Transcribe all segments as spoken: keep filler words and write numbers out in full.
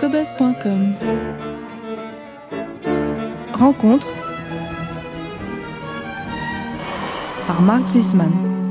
cobuzz point com. Rencontre par Marc Zisman.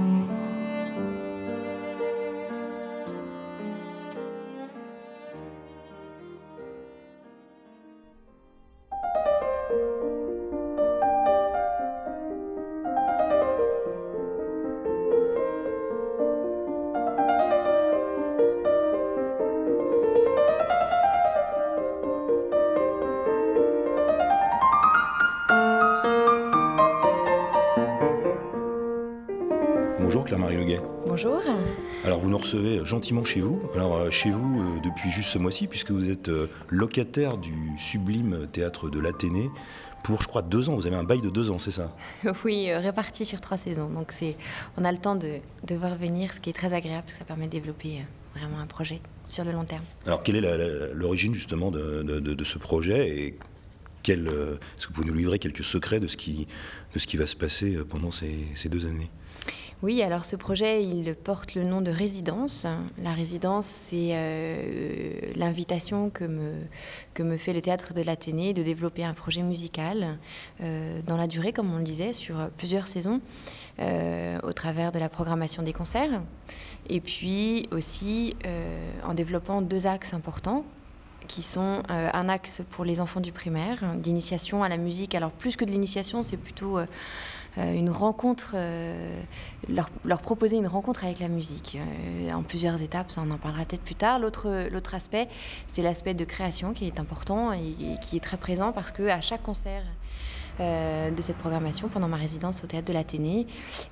Bonjour Claire-Marie Leguet. Bonjour. Alors vous nous recevez gentiment chez vous. Alors chez vous euh, depuis juste ce mois-ci, puisque vous êtes euh, locataire du sublime théâtre de l'Athénée pour, je crois, deux ans. Vous avez un bail de deux ans, c'est ça? Oui, euh, réparti sur trois saisons. Donc c'est, on a le temps de, de voir venir, ce qui est très agréable, parce que ça permet de développer euh, vraiment un projet sur le long terme. Alors quelle est la, la, l'origine justement de, de, de, de ce projet et quel, euh, est-ce que vous pouvez nous livrer quelques secrets de ce qui, de ce qui va se passer pendant ces, ces deux années? Oui, alors ce projet, il porte le nom de Résidence. La Résidence, c'est euh, l'invitation que me, que me fait le Théâtre de l'Athénée de développer un projet musical euh, dans la durée, comme on le disait, sur plusieurs saisons, euh, au travers de la programmation des concerts, et puis aussi euh, en développant deux axes importants, qui sont euh, un axe pour les enfants du primaire, d'initiation à la musique. Alors plus que de l'initiation, c'est plutôt... Euh, Euh, une rencontre, euh, leur, leur proposer une rencontre avec la musique euh, en plusieurs étapes, ça on en parlera peut-être plus tard. L'autre, l'autre aspect, c'est l'aspect de création qui est important et, et qui est très présent parce qu'à chaque concert euh, de cette programmation, pendant ma résidence au Théâtre de l'Athénée,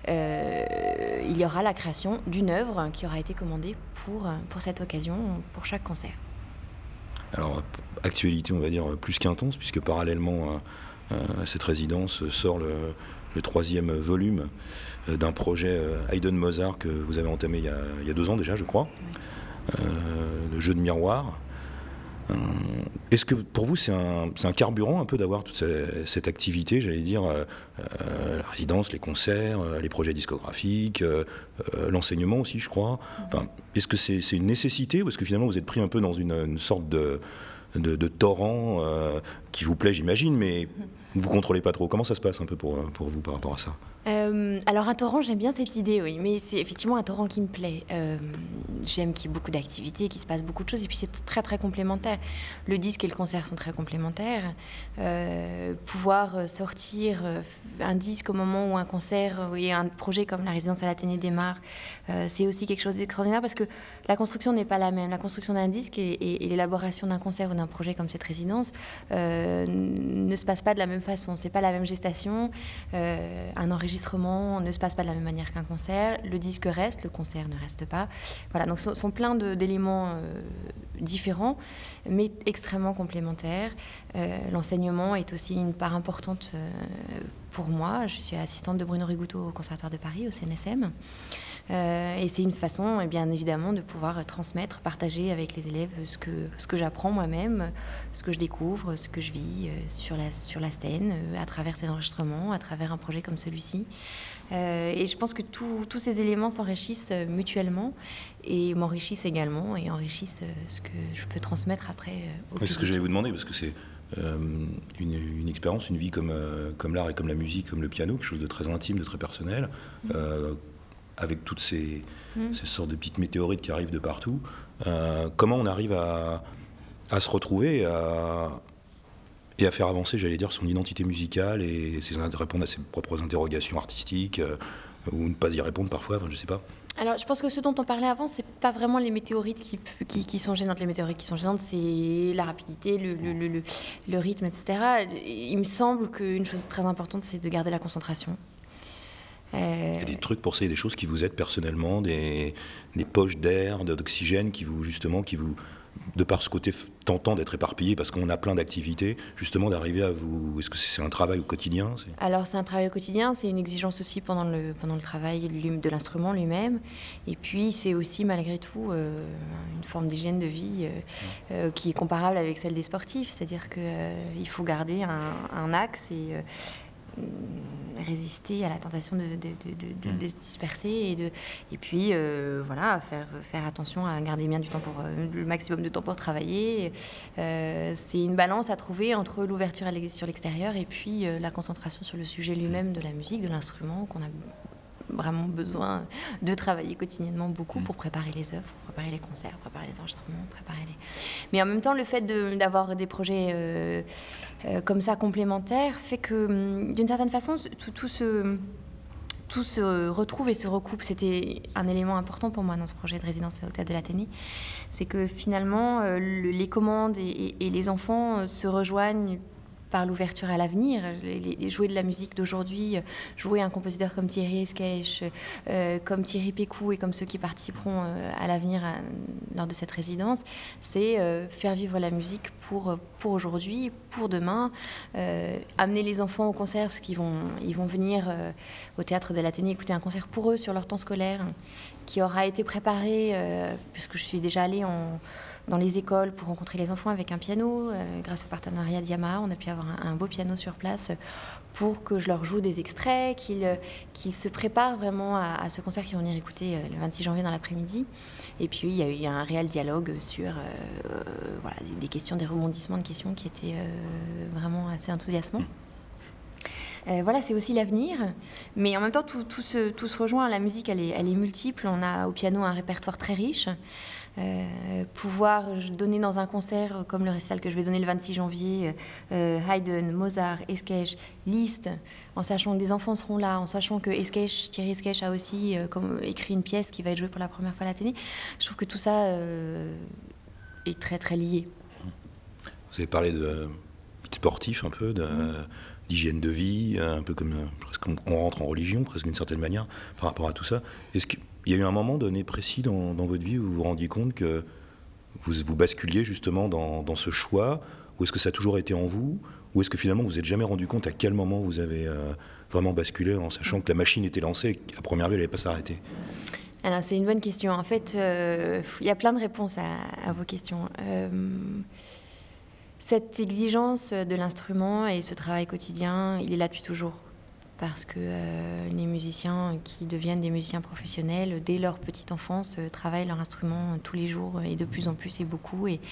euh, il y aura la création d'une œuvre qui aura été commandée pour, pour cette occasion, pour chaque concert. Alors, actualité, on va dire, plus qu'intense, puisque parallèlement à, à cette résidence sort le... le troisième volume euh, d'un projet euh, Haydn Mozart que vous avez entamé il y a, il y a deux ans déjà, je crois, euh, le jeu de miroir. Euh, est-ce que pour vous c'est un, c'est un carburant un peu d'avoir toute cette, cette activité, j'allais dire, euh, euh, la résidence, les concerts, euh, les projets discographiques, euh, euh, l'enseignement aussi, je crois. Enfin, est-ce que c'est, c'est une nécessité ou est-ce que finalement vous êtes pris un peu dans une, une sorte de, de, de torrent euh, qui vous plaît, j'imagine, mais vous ne contrôlez pas trop. Comment ça se passe un peu pour, pour vous par rapport à ça? Euh, alors un torrent, j'aime bien cette idée, oui, mais c'est effectivement un torrent qui me plaît. Euh, j'aime qu'il y ait beaucoup d'activités, qu'il se passe beaucoup de choses, et puis c'est très très complémentaire. Le disque et le concert sont très complémentaires. Euh, pouvoir sortir un disque au moment où un concert et un projet comme la résidence à l'Athénée démarre, euh, c'est aussi quelque chose d'extraordinaire parce que la construction n'est pas la même. La construction d'un disque et, et, et l'élaboration d'un concert ou d'un projet comme cette résidence euh, ne se passe pas de la même façon. C'est pas la même gestation. Euh, un enregistrement L'enregistrement ne se passe pas de la même manière qu'un concert. Le disque reste, le concert ne reste pas. Voilà, donc ce sont plein de, d'éléments euh, différents, mais extrêmement complémentaires. Euh, l'enseignement est aussi une part importante euh, pour moi. Je suis assistante de Bruno Rigouteau au Conservatoire de Paris, au C N S M. Euh, et c'est une façon, eh bien évidemment, de pouvoir transmettre, partager avec les élèves ce que, ce que j'apprends moi-même, ce que je découvre, ce que je vis euh, sur, la, sur la scène, euh, à travers ces enregistrements, à travers un projet comme celui-ci. Euh, et je pense que tout, tous ces éléments s'enrichissent euh, mutuellement et m'enrichissent également et enrichissent euh, ce que je peux transmettre après euh, au public. C'est ce que j'allais vous demander, parce que c'est euh, une, une expérience, une vie comme, euh, comme l'art et comme la musique, comme le piano, quelque chose de très intime, de très personnel. Mmh. Euh, avec toutes ces, mmh. ces sortes de petites météorites qui arrivent de partout, euh, comment on arrive à, à se retrouver et à, et à faire avancer, j'allais dire, son identité musicale et ses, répondre à ses propres interrogations artistiques, euh, ou ne pas y répondre parfois, enfin, je sais pas. Alors, je pense que ce dont on parlait avant, c'est pas vraiment les météorites qui, qui, qui sont gênantes. Les météorites qui sont gênantes, c'est la rapidité, le, le, le, le rythme, et cetera. Il me semble qu'une chose très importante, c'est de garder la concentration. Euh... Il y a des trucs pour ça, il y a des choses qui vous aident personnellement, des, des poches d'air, d'oxygène qui vous, justement, qui vous, de par ce côté tentant d'être éparpillé, parce qu'on a plein d'activités, justement d'arriver à vous... Est-ce que c'est un travail au quotidien? c'est... Alors c'est un travail au quotidien, c'est une exigence aussi pendant le, pendant le travail de l'instrument lui-même, et puis c'est aussi malgré tout euh, une forme d'hygiène de vie euh, euh, qui est comparable avec celle des sportifs, c'est-à-dire qu'il euh, faut garder un, un axe et... Euh, résister à la tentation de, de, de, de, de se disperser et, de, et puis euh, voilà, faire, faire attention à garder bien du temps pour, euh, le maximum de temps pour travailler. Euh, c'est une balance à trouver entre l'ouverture sur l'extérieur et puis euh, la concentration sur le sujet lui-même de la musique, de l'instrument qu'on a vraiment besoin de travailler quotidiennement beaucoup pour préparer les œuvres, pour préparer les concerts, préparer les enregistrements, préparer les... Mais en même temps, le fait de, d'avoir des projets euh, euh, comme ça complémentaires fait que, d'une certaine façon, tout, tout, se, tout se retrouve et se recoupe. C'était un élément important pour moi dans ce projet de résidence au Théâtre de l'Athénée. C'est que finalement, euh, le, les commandes et, et, et les enfants euh, se rejoignent par l'ouverture à l'avenir, les, les, jouer de la musique d'aujourd'hui, jouer un compositeur comme Thierry Esquèche, euh, comme Thierry Pécou et comme ceux qui participeront euh, à l'avenir à, lors de cette résidence, c'est euh, faire vivre la musique pour, pour aujourd'hui, pour demain, euh, amener les enfants au concert parce qu'ils vont, ils vont venir euh, au Théâtre de l'Athénée écouter un concert pour eux sur leur temps scolaire qui aura été préparé, euh, puisque je suis déjà allée en... dans les écoles pour rencontrer les enfants avec un piano. Euh, grâce au partenariat d'Yamaha, on a pu avoir un, un beau piano sur place pour que je leur joue des extraits, qu'ils, qu'ils se préparent vraiment à, à ce concert qu'ils vont venir écouter euh, le vingt-six janvier dans l'après-midi. Et puis il y a eu un réel dialogue sur euh, euh, voilà, des, des questions, des rebondissements de questions qui étaient euh, vraiment assez enthousiasmants. Euh, voilà, c'est aussi l'avenir, mais en même temps tout, tout, se, tout se rejoint. La musique, elle est, elle est multiple. On a au piano un répertoire très riche. Euh, pouvoir donner dans un concert comme le récital que je vais donner le vingt-six janvier, euh, Haydn, Mozart, Esquèche, Liszt, en sachant que des enfants seront là, en sachant que Esquèche, Thierry Esquèche a aussi euh, comme, écrit une pièce qui va être jouée pour la première fois à l'Athénée. Je trouve que tout ça euh, est très très lié. Vous avez parlé de, de sportif un peu, de, mmh. d'hygiène de vie, un peu comme presque on rentre en religion, presque d'une certaine manière, par rapport à tout ça. Est-ce que il y a eu un moment donné précis dans, dans votre vie où vous vous rendiez compte que vous, vous basculiez justement dans, dans ce choix, ou est-ce que ça a toujours été en vous, ou est-ce que finalement vous vous êtes jamais rendu compte à quel moment vous avez euh, vraiment basculé en sachant que la machine était lancée et qu'à première vue elle n'allait pas s'arrêter? Alors c'est une bonne question. En fait, euh, il y a plein de réponses à, à vos questions. Euh, cette exigence de l'instrument et ce travail quotidien, il est là depuis toujours. Parce que euh, les musiciens qui deviennent des musiciens professionnels, dès leur petite enfance, euh, travaillent leur instrument tous les jours et de plus en plus et beaucoup. Et,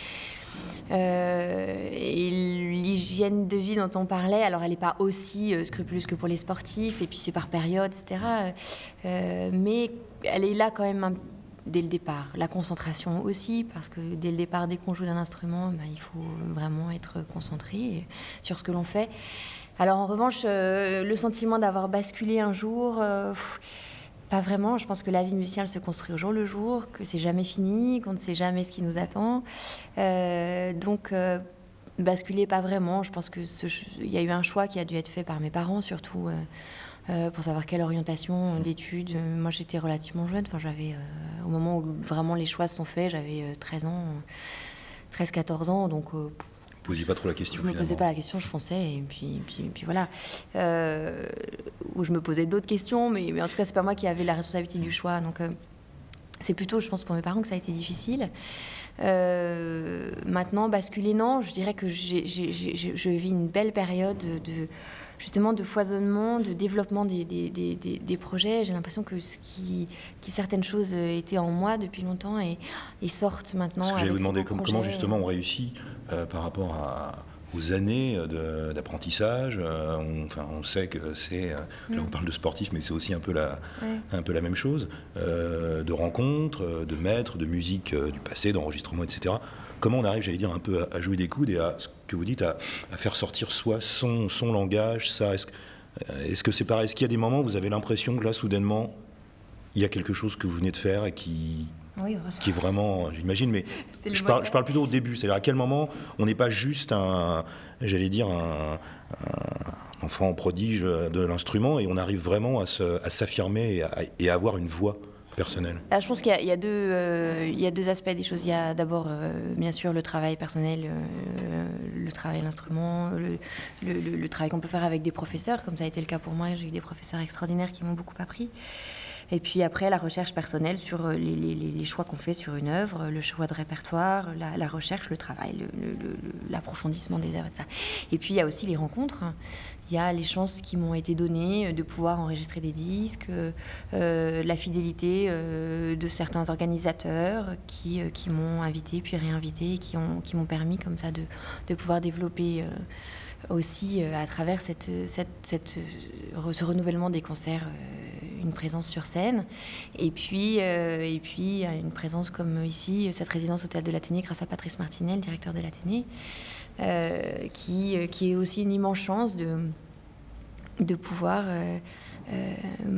euh, et l'hygiène de vie dont on parlait, alors elle n'est pas aussi euh, scrupuleuse que pour les sportifs, et puis c'est par période, et cetera. Euh, mais elle est là quand même un, dès le départ. La concentration aussi, parce que dès le départ, dès qu'on joue d'un instrument, ben, il faut vraiment être concentré sur ce que l'on fait. Alors en revanche, euh, le sentiment d'avoir basculé un jour, euh, pff, pas vraiment. Je pense que la vie de musicien, elle se construit au jour le jour, que c'est jamais fini, qu'on ne sait jamais ce qui nous attend. Euh, donc euh, basculer, pas vraiment. Je pense que ce, y a eu un choix qui a dû être fait par mes parents, surtout euh, euh, pour savoir quelle orientation d'études. Moi, j'étais relativement jeune. Enfin, j'avais, euh, au moment où vraiment les choix se sont faits, j'avais euh, treize ans, treize quatorze ans, donc. Euh, Vous ne posiez pas trop la question. Je ne me posais pas la question, je fonçais, et puis, puis, puis voilà. Euh, ou je me posais d'autres questions, mais, mais en tout cas, c'est pas moi qui avais la responsabilité du choix. Donc, euh, c'est plutôt, je pense, pour mes parents que ça a été difficile. Euh, maintenant, basculer, non. Je dirais que j'ai, j'ai, j'ai, je vis une belle période de, justement, de foisonnement, de développement des, des, des, des projets. J'ai l'impression que ce qui, qui certaines choses étaient en moi depuis longtemps et, et sortent maintenant. Parce que j'allais vous demander comment, comment justement on réussit euh, par rapport à, aux années de, d'apprentissage. Euh, on, enfin, on sait que c'est, euh, mmh. là on parle de sportif, mais c'est aussi un peu la, ouais. un peu la même chose, euh, de rencontres, de maîtres, de musique euh, du passé, d'enregistrements, et cetera. Comment on arrive, j'allais dire, un peu à, à jouer des coudes et à, ce que vous dites, à, à faire sortir soi, son, son langage, ça. Est-ce, est-ce que c'est pareil? Est-ce qu'il y a des moments où vous avez l'impression que là, soudainement, il y a quelque chose que vous venez de faire et qui... Oui, qui est vraiment, j'imagine, mais je parle, je parle plutôt au début, c'est-à-dire à quel moment on n'est pas juste un, j'allais dire, un, un enfant prodige de l'instrument et on arrive vraiment à, se, à s'affirmer et à, et à avoir une voix personnelle. Alors, je pense qu'il y a, il y a, deux, euh, il y a deux aspects des choses. Il y a d'abord, euh, bien sûr, le travail personnel, euh, le travail à l'instrument, le, le, le, le travail qu'on peut faire avec des professeurs, comme ça a été le cas pour moi. J'ai eu des professeurs extraordinaires qui m'ont beaucoup appris. Et puis après, la recherche personnelle sur les, les, les choix qu'on fait sur une œuvre, le choix de répertoire, la, la recherche, le travail, le, le, le, l'approfondissement des œuvres, et ça. Et puis il y a aussi les rencontres. Il y a les chances qui m'ont été données de pouvoir enregistrer des disques, euh, la fidélité euh, de certains organisateurs qui, euh, qui m'ont invité puis réinvité, et qui, ont, qui m'ont permis comme ça de, de pouvoir développer euh, aussi euh, à travers cette, cette, cette, euh, ce renouvellement des concerts euh, une présence sur scène. Et puis, euh, et puis une présence comme ici, cette résidence au Théâtre de l'Athénée grâce à Patrice Martinet, le directeur de l'Athénée. Euh, qui, euh, qui est aussi une immense chance de, de pouvoir, euh, euh,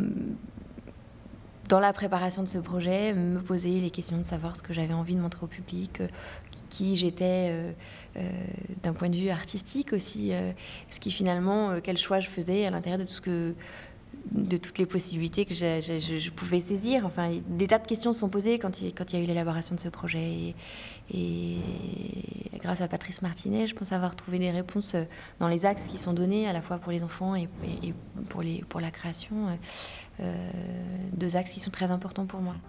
dans la préparation de ce projet, me poser les questions de savoir ce que j'avais envie de montrer au public, euh, qui j'étais euh, euh, d'un point de vue artistique aussi, euh, ce qui finalement, euh, quel choix je faisais à l'intérieur de tout ce que de toutes les possibilités que je, je, je pouvais saisir. Enfin, des tas de questions se sont posées quand il, quand il y a eu l'élaboration de ce projet. Et, et grâce à Patrice Martinet, je pense avoir trouvé des réponses dans les axes qui sont donnés, à la fois pour les enfants et, et, et pour, les, pour la création. Euh, deux axes qui sont très importants pour moi.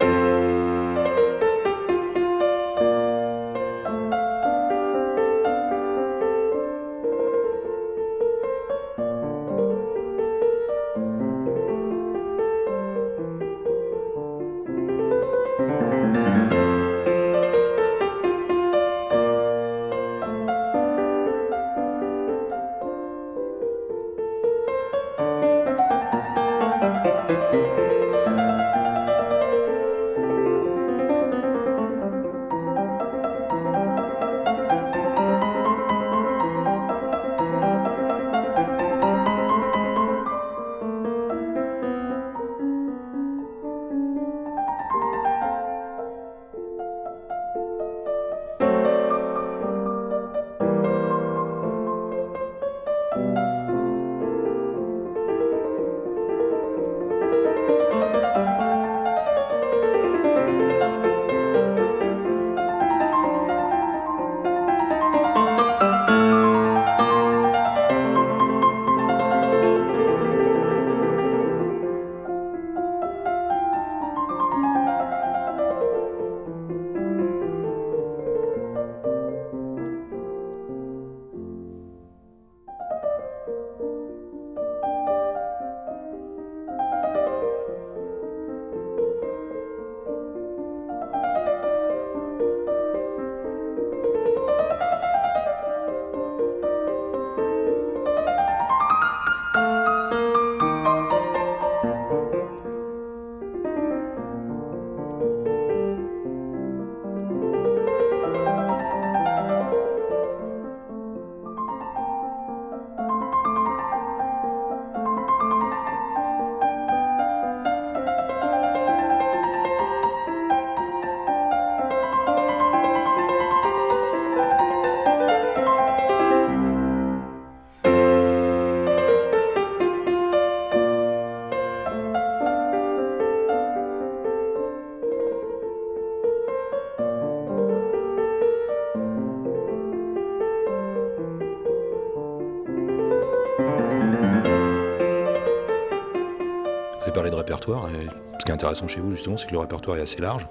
avez parlé de répertoire, et ce qui est intéressant chez vous justement, c'est que le répertoire est assez large,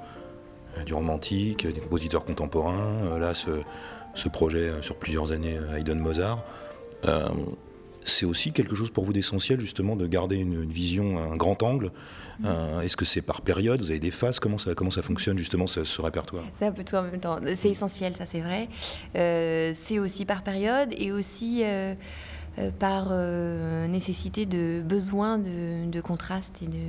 du romantique, des compositeurs contemporains, là ce, ce projet sur plusieurs années, Haydn Mozart. Euh, c'est aussi quelque chose pour vous d'essentiel justement de garder une, une vision, un grand angle. Euh, est-ce que c'est par période, vous avez des phases, comment ça, comment ça fonctionne justement ce, ce répertoire? C'est un peu tout en même temps, c'est essentiel, ça c'est vrai. Euh, c'est aussi par période et aussi euh, euh, par euh, nécessité de besoin de, de contraste et de,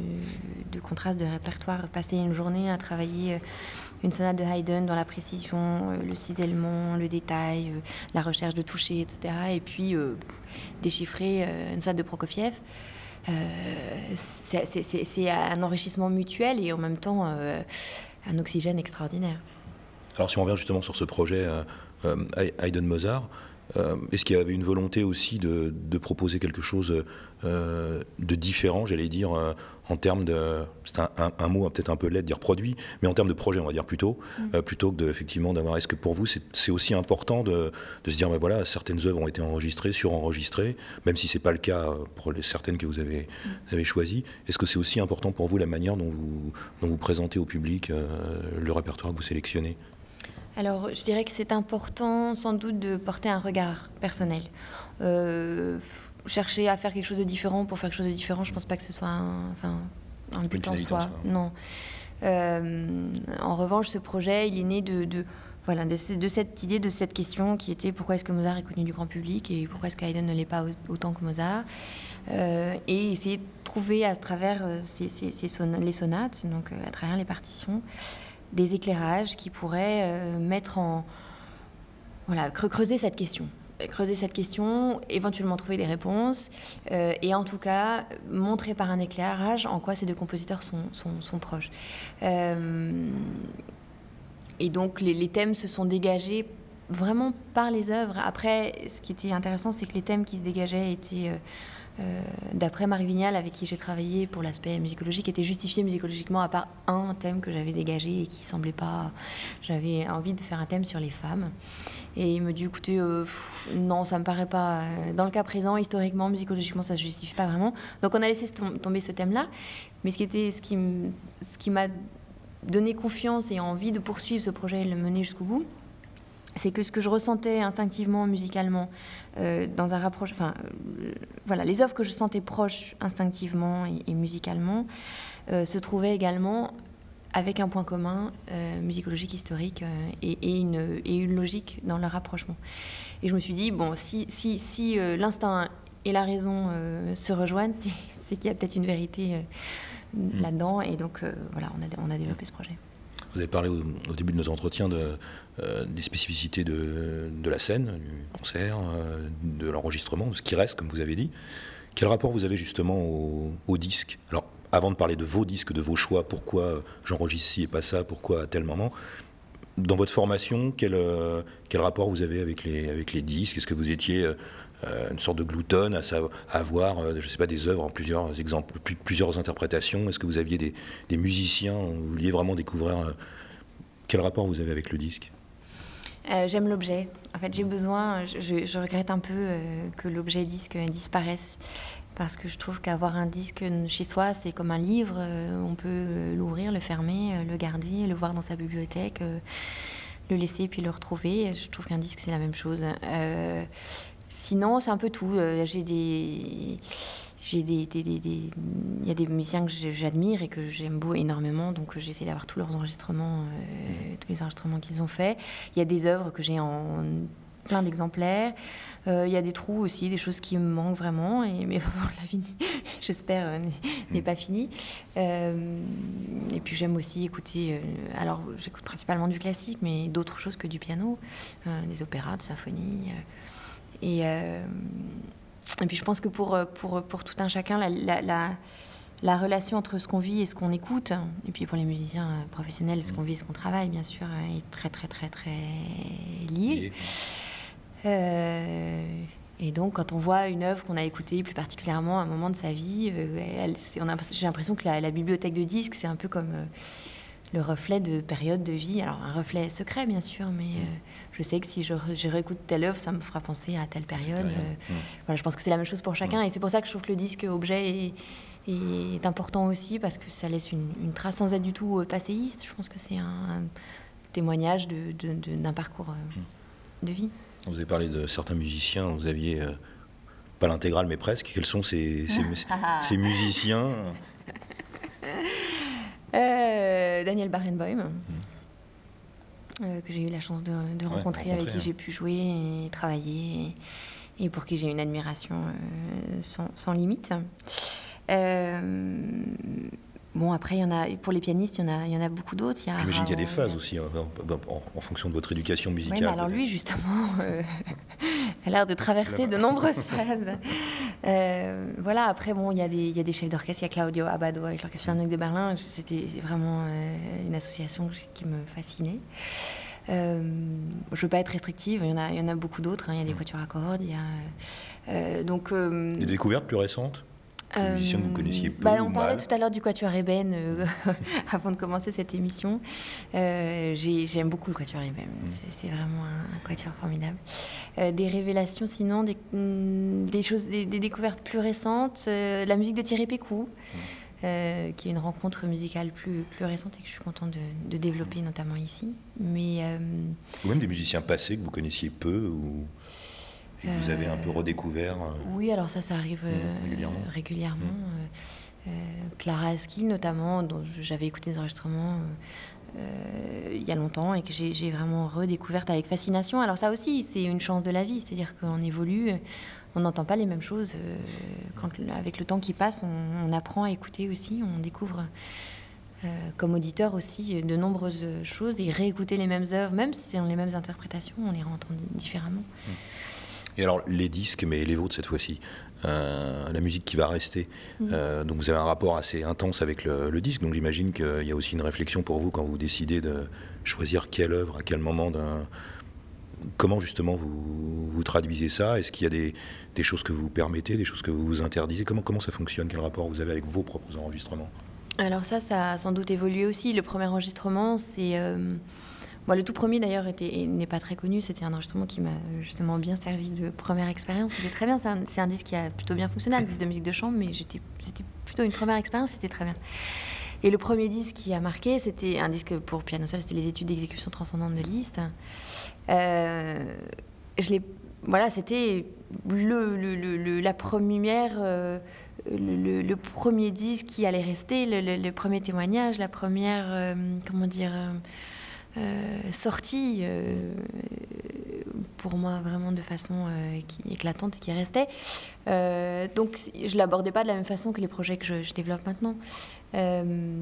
de contraste de répertoire. Passer une journée à travailler une sonate de Haydn dans la précision, le cisaillement, le détail, la recherche de toucher, et cetera. Et puis euh, déchiffrer euh, une sonate de Prokofiev. Euh, c'est, c'est, c'est, c'est un enrichissement mutuel et en même temps euh, un oxygène extraordinaire. Alors si on revient justement sur ce projet euh, euh, Haydn Mozart, Euh, est-ce qu'il y avait une volonté aussi de, de proposer quelque chose euh, de différent, j'allais dire, euh, en termes de... C'est un, un, un mot peut-être un peu laid de dire produit, mais en termes de projet, on va dire plutôt, mmh. euh, plutôt que de, effectivement d'avoir... Est-ce que pour vous, c'est, c'est aussi important de, de se dire, ben voilà, certaines œuvres ont été enregistrées, surenregistrées, même si c'est pas le cas pour les, certaines que vous avez, mmh. vous avez choisies. Est-ce que c'est aussi important pour vous la manière dont vous, dont vous présentez au public euh, le répertoire que vous sélectionnez ? Alors, je dirais que c'est important, sans doute, de porter un regard personnel. Euh, chercher à faire quelque chose de différent pour faire quelque chose de différent, je ne pense pas que ce soit un, enfin, un but en soi. Non. Euh, en revanche, ce projet, il est né de, de, voilà, de, de cette idée, de cette question qui était pourquoi est-ce que Mozart est connu du grand public et pourquoi est-ce qu'Haydn ne l'est pas autant que Mozart. Euh, et essayer de trouver à travers ces, ces, ces son- les sonates, donc à travers les partitions, des éclairages qui pourraient euh, mettre en... Voilà, creuser cette question. Creuser cette question, éventuellement trouver des réponses, euh, et en tout cas, montrer par un éclairage en quoi ces deux compositeurs sont, sont, sont proches. Euh, et donc, les, les thèmes se sont dégagés vraiment par les œuvres. Après, ce qui était intéressant, c'est que les thèmes qui se dégageaient étaient... Euh, Euh, d'après Marc Vignal, avec qui j'ai travaillé pour l'aspect musicologique, était justifié musicologiquement à part un thème que j'avais dégagé et qui semblait pas... J'avais envie de faire un thème sur les femmes. Et il me dit, écoutez, euh, pff, non, ça me paraît pas... Dans le cas présent, historiquement, musicologiquement, ça se justifie pas vraiment. Donc on a laissé tomber ce thème-là. Mais ce qui, était, ce qui, m- ce qui m'a donné confiance et envie de poursuivre ce projet et de le mener jusqu'au bout, c'est que ce que je ressentais instinctivement, musicalement, euh, dans un rapproche... Enfin, euh, voilà, les œuvres que je sentais proches instinctivement et, et musicalement euh, se trouvaient également avec un point commun euh, musicologique, historique euh, et, et, une, et une logique dans leur rapprochement. Et je me suis dit, bon, si, si, si euh, l'instinct et la raison euh, se rejoignent, c'est, c'est qu'il y a peut-être une vérité euh, mmh. là-dedans. Et donc, euh, voilà, on a, on a développé ce projet. Vous avez parlé au, au début de notre entretien de, euh, des spécificités de, de la scène, du concert, euh, de l'enregistrement, de ce qui reste, comme vous avez dit. Quel rapport vous avez justement au, au disque ? Alors, avant de parler de vos disques, de vos choix, pourquoi j'enregistre ci et pas ça, pourquoi à tel moment, dans votre formation, quel, euh, quel rapport vous avez avec les, avec les disques ? Est-ce que vous étiez euh, une sorte de gloutonne à, savoir, à avoir, euh, je ne sais pas, des œuvres en plusieurs exemples, plus, plusieurs interprétations ? Est-ce que vous aviez des, des musiciens, vous vouliez vraiment découvrir euh, quel rapport vous avez avec le disque ? Euh, j'aime l'objet. En fait, j'ai besoin, je, je regrette un peu euh, que l'objet disque disparaisse, parce que je trouve qu'avoir un disque chez soi, c'est comme un livre. Euh, on peut l'ouvrir, le fermer, euh, le garder, le voir dans sa bibliothèque, euh, le laisser puis le retrouver. Je trouve qu'un disque, c'est la même chose. Euh, sinon, c'est un peu tout. Euh, j'ai des... J'ai des, des, des, des, il y a des musiciens que j'admire et que j'aime beau énormément, donc j'essaie d'avoir tous leurs enregistrements, euh, tous les enregistrements qu'ils ont faits. Il y a des œuvres que j'ai en plein d'exemplaires. Euh, il y a des trous aussi, des choses qui me manquent vraiment, et, mais vraiment, la vie, j'espère, euh, n'est, n'est pas finie. Euh, et puis j'aime aussi écouter, euh, alors j'écoute principalement du classique, mais d'autres choses que du piano, euh, des opéras, des symphonies. Euh, et... Euh, Et puis je pense que pour, pour, pour tout un chacun, la, la, la, la relation entre ce qu'on vit et ce qu'on écoute, et puis pour les musiciens professionnels, ce qu'on vit et ce qu'on travaille, bien sûr, est très, très, très, très lié. Euh, et donc, quand on voit une œuvre qu'on a écoutée plus particulièrement à un moment de sa vie, euh, elle, c'est, on a, j'ai l'impression que la, la bibliothèque de disques, c'est un peu comme... Euh, le reflet de période de vie, alors un reflet secret bien sûr, mais euh, je sais que si je, je réécoute telle œuvre, ça me fera penser à telle période. Euh, mmh. Voilà, je pense que c'est la même chose pour chacun, mmh. et c'est pour ça que je trouve que le disque objet est, est important aussi, parce que ça laisse une, une trace sans être du tout passéiste. Je pense que c'est un, un témoignage de, de, de, d'un parcours euh, mmh. de vie. Vous avez parlé de certains musiciens, vous aviez, euh, pas l'intégrale mais presque, quels sont ces, ces, ces musiciens ? Euh, Daniel Barenboim, mmh. euh, que j'ai eu la chance de, de rencontrer, ouais, rencontrer, avec qui hein. j'ai pu jouer et travailler, et, et pour qui j'ai une admiration euh, sans, sans limite. Euh, bon, après, il y en a, pour les pianistes, il y en a, il y en a beaucoup d'autres. Il y a J'imagine qu'il y a des phases aussi, en, en, en fonction de votre éducation musicale. Oui, mais alors lui, justement, euh, a l'air de traverser de nombreuses phases. Euh, voilà, après, bon, il y a des, il y a des chefs d'orchestre, il y a Claudio Abbado avec l'Orchestre Philharmonique de Berlin. C'était vraiment euh, une association qui me fascinait. Euh, je ne veux pas être restrictive, il y en a, il y en a beaucoup d'autres, hein. Il y a des quatuors à cordes, il y a... Euh, donc, euh, des découvertes plus récentes? Des musiciens que vous connaissiez peu bah, ou on parlait mal. tout à l'heure du quatuor Ébène euh, avant de commencer cette émission. Euh, j'ai, j'aime beaucoup le quatuor Ébène. Mmh. C'est, c'est vraiment un, un quatuor formidable. Euh, des révélations, sinon, des, des choses, des, des découvertes plus récentes. Euh, la musique de Thierry Pécou, mmh. euh, qui est une rencontre musicale plus, plus récente et que je suis contente de, de développer, mmh. notamment ici. Mais, euh, ou même des musiciens passés que vous connaissiez peu ou... et que vous avez un peu redécouvert. Euh... Oui, alors ça, ça arrive euh, régulièrement. régulièrement. Mmh. Euh, Clara Askill, notamment, dont j'avais écouté des enregistrements euh, il y a longtemps et que j'ai, j'ai vraiment redécouverte avec fascination. Alors ça aussi, c'est une chance de la vie, c'est-à-dire qu'on évolue, on n'entend pas les mêmes choses. Euh, quand, avec le temps qui passe, on, on apprend à écouter aussi, on découvre... Euh, comme auditeur aussi, de nombreuses choses, et réécouter les mêmes œuvres, même si c'est dans les mêmes interprétations, on les entend différemment. Mmh. Et alors, les disques, mais les vôtres cette fois-ci, euh, la musique qui va rester, mmh. euh, donc vous avez un rapport assez intense avec le, le disque, donc j'imagine qu'il y a aussi une réflexion pour vous quand vous décidez de choisir quelle œuvre, à quel moment, d'un... comment justement vous, vous traduisez ça? Est-ce qu'il y a des, des choses que vous permettez, des choses que vous vous interdisez? Comment, comment ça fonctionne? Quel rapport vous avez avec vos propres enregistrements? Alors ça, ça a sans doute évolué aussi. Le premier enregistrement, c'est... Euh... Bon, le tout premier, d'ailleurs, était, n'est pas très connu. C'était un enregistrement qui m'a justement bien servi de première expérience. C'était très bien. C'est un, c'est un disque qui a plutôt bien fonctionné, un disque de musique de chambre, mais j'étais, c'était plutôt une première expérience. C'était très bien. Et le premier disque qui a marqué, c'était un disque pour piano seul. C'était les études d'exécution transcendante de Liszt. Euh, je l'ai... Voilà, c'était le, le, le, la première... Euh, Le, le, le premier disque qui allait rester, le, le, le premier témoignage, la première, euh, comment dire, euh, euh, sortie, euh, pour moi vraiment de façon euh, qui, éclatante et qui restait. Euh, donc je ne l'abordais pas de la même façon que les projets que je, je développe maintenant. Euh,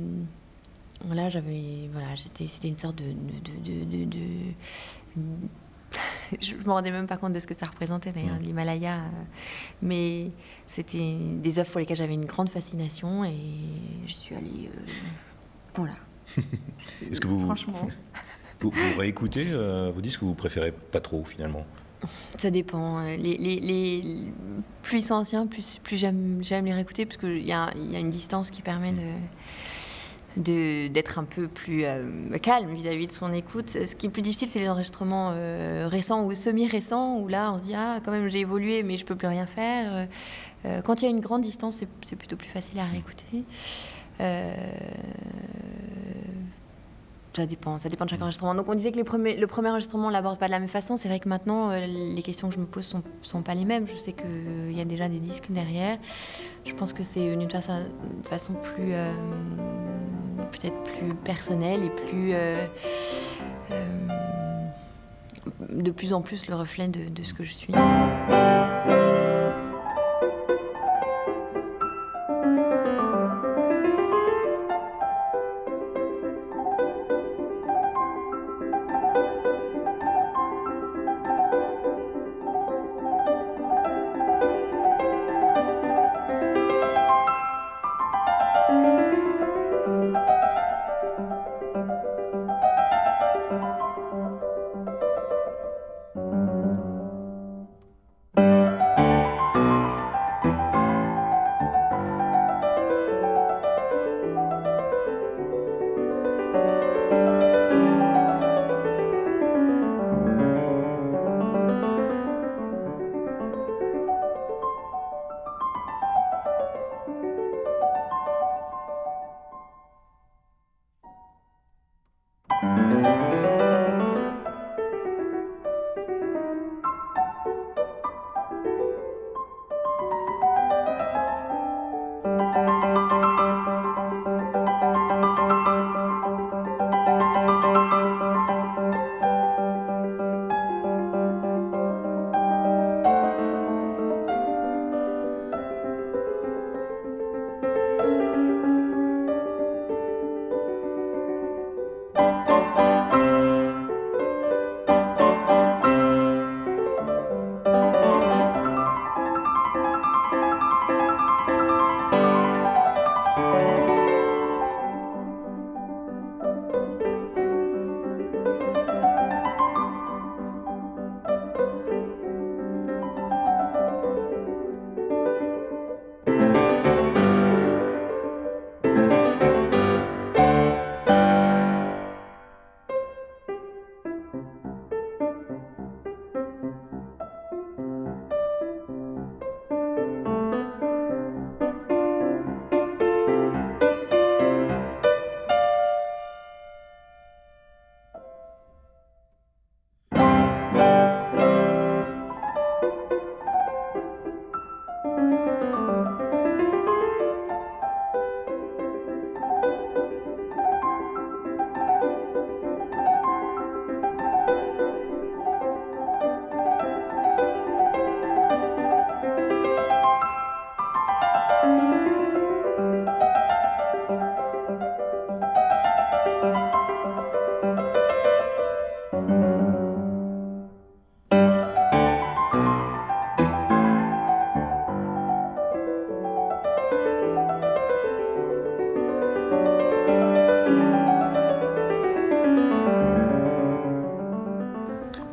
là, j'avais, voilà, j'étais, c'était une sorte de... de, de, de, de, de je ne me rendais même pas compte de ce que ça représentait d'ailleurs, l'Himalaya. Mais c'était des œuvres pour lesquelles j'avais une grande fascination et je suis allée... Euh, voilà. Est-ce que vous, franchement... vous, vous réécoutez euh, vos disques ou vous préférez pas trop finalement? Ça dépend. Les, les, les, plus ils sont anciens, plus, plus j'aime, j'aime les réécouter parce qu'il y a, y a une distance qui permet de... De, d'être un peu plus euh, calme vis-à-vis de son écoute. Ce qui est plus difficile, c'est les enregistrements euh, récents ou semi-récents, où là, on se dit « Ah, quand même, j'ai évolué, mais je peux plus rien faire. Euh, » Quand il y a une grande distance, c'est, c'est plutôt plus facile à réécouter. Euh, ça dépend, ça dépend de chaque enregistrement. Donc, on disait que les premiers, le premier enregistrement, on ne l'aborde pas de la même façon. C'est vrai que maintenant, euh, les questions que je me pose ne sont, sont pas les mêmes. Je sais qu'il y a déjà des disques derrière. Je pense que c'est une façon, une façon plus... Euh, peut-être plus personnel et plus euh, euh, de plus en plus le reflet de, de ce que je suis.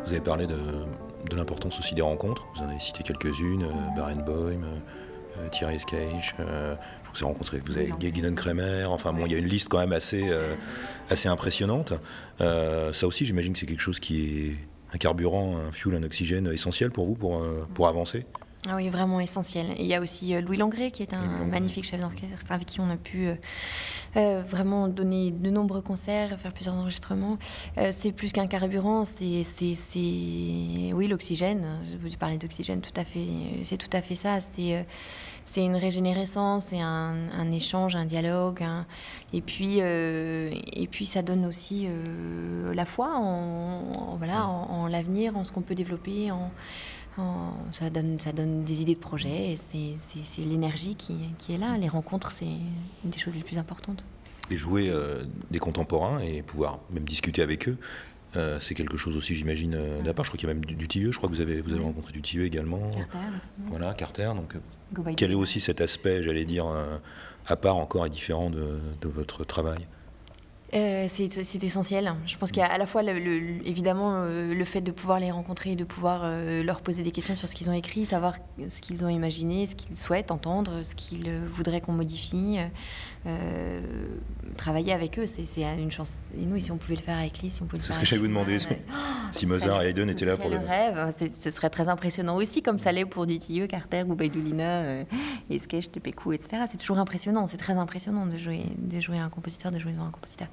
Vous avez parlé de, de l'importance aussi des rencontres. Vous en avez cité quelques-unes, euh, Barenboim, euh, Thierry Escaich, euh, je vous ai rencontré, vous avez Guidon Kremer, enfin bon, il y a une liste quand même assez, euh, assez impressionnante. Euh, ça aussi, j'imagine que c'est quelque chose qui est un carburant, un fuel, un oxygène essentiel pour vous, pour, euh, pour avancer. Ah oui, vraiment essentiel. Et il y a aussi euh, Louis Langrée, qui est un magnifique chef d'orchestre, avec qui on a pu euh, euh, vraiment donner de nombreux concerts, faire plusieurs enregistrements. Euh, c'est plus qu'un carburant, c'est, c'est, c'est... oui, l'oxygène. Je vous parlais d'oxygène, tout à fait. C'est tout à fait ça. C'est, euh, c'est une régénérescence, c'est un, un échange, un dialogue. Un... Et, puis, euh, et puis, ça donne aussi euh, la foi en, en, voilà, en, en l'avenir, en ce qu'on peut développer, en... Oh, ça, donne, ça donne des idées de projets, et c'est, c'est, c'est l'énergie qui, qui est là. Les rencontres, c'est une des choses les plus importantes. Et jouer euh, des contemporains et pouvoir même discuter avec eux, euh, c'est quelque chose aussi, j'imagine, euh, d'à part. Je crois qu'il y a même du, du Tilleux, je crois que vous avez, vous avez rencontré du Tilleux également. Carter aussi. Voilà, Carter. Donc, euh, quel est aussi cet aspect, j'allais dire, euh, à part encore et différent de, de votre travail? Euh, c'est, c'est essentiel. Je pense qu'il y a à la fois, le, le, évidemment, euh, le fait de pouvoir les rencontrer, de pouvoir euh, leur poser des questions sur ce qu'ils ont écrit, savoir ce qu'ils ont imaginé, ce qu'ils souhaitent entendre, ce qu'ils euh, voudraient qu'on modifie. Euh, travailler avec eux, c'est, c'est une chance inouïe. Si on pouvait le faire avec Lee, si on pouvait le c'est faire. ce que j'allais vous demander. Ouais. Si Mozart et Haydn étaient là pour le le rêve, c'est, ce serait très impressionnant aussi, comme ça l'est pour du Tilleux, Carter, Goubaïdoulina, euh, Escaich, Tepékou, et cetera. C'est toujours impressionnant. C'est très impressionnant de jouer, de jouer un compositeur, de jouer devant un compositeur.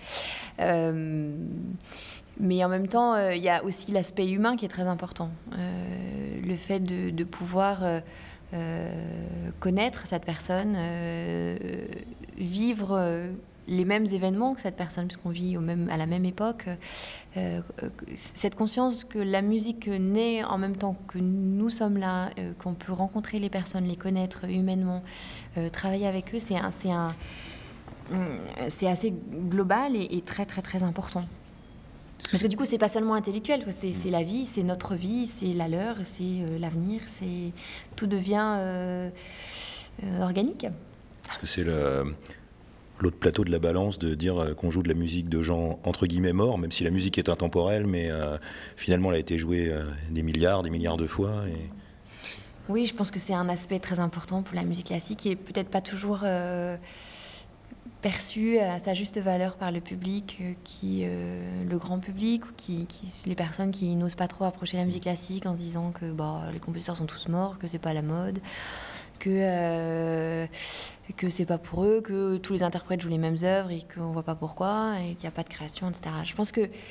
Euh, mais en même temps, il euh, y a aussi l'aspect humain qui est très important. Euh, le fait de, de pouvoir euh, euh, connaître cette personne, euh, vivre euh, les mêmes événements que cette personne, puisqu'on vit au même, à la même époque. Euh, cette conscience que la musique naît en même temps que nous sommes là, euh, qu'on peut rencontrer les personnes, les connaître humainement, euh, travailler avec eux, c'est un... C'est un c'est assez global et, et très très très important. Parce que du coup, c'est pas seulement intellectuel, quoi. C'est, c'est la vie, c'est notre vie, c'est la leur, c'est euh, l'avenir, c'est tout devient euh, euh, organique. Parce que c'est le, l'autre plateau de la balance de dire qu'on joue de la musique de gens entre guillemets morts, même si la musique est intemporelle, mais euh, finalement elle a été jouée euh, des milliards, des milliards de fois. Et... Oui, je pense que c'est un aspect très important pour la musique classique et peut-être pas toujours euh, perçu à sa juste valeur par le public, euh, qui, euh, le grand public, ou qui, qui, les personnes qui n'osent pas trop approcher la musique classique en se disant que bah, les compositeurs sont tous morts, que c'est pas la mode, que, euh, que c'est pas pour eux, que tous les interprètes jouent les mêmes œuvres et qu'on voit pas pourquoi, et qu'il n'y a pas de création, et cetera. Je pense que